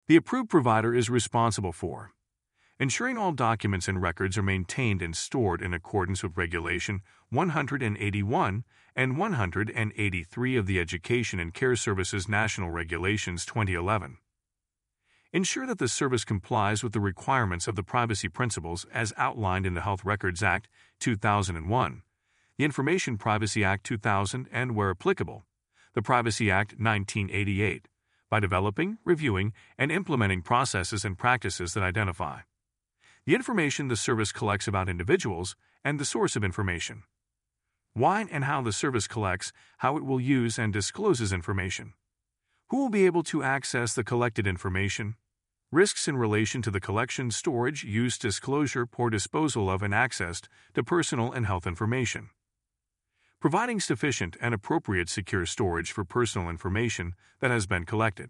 The approved provider is responsible for ensuring all documents and records are maintained and stored in accordance with Regulation 181 and 183 of the Education and Care Services National Regulations 2011. Ensure that the service complies with the requirements of the privacy principles as outlined in the Health Records Act 2001, the Information Privacy Act 2000, and, where applicable, the Privacy Act 1988, by developing, reviewing, and implementing processes and practices that identify the information the service collects about individuals and the source of information, why and how the service collects, how it will use and discloses information, who will be able to access the collected information, risks in relation to the collection, storage, use, disclosure, or disposal of and access to personal and health information, providing sufficient and appropriate secure storage for personal information that has been collected.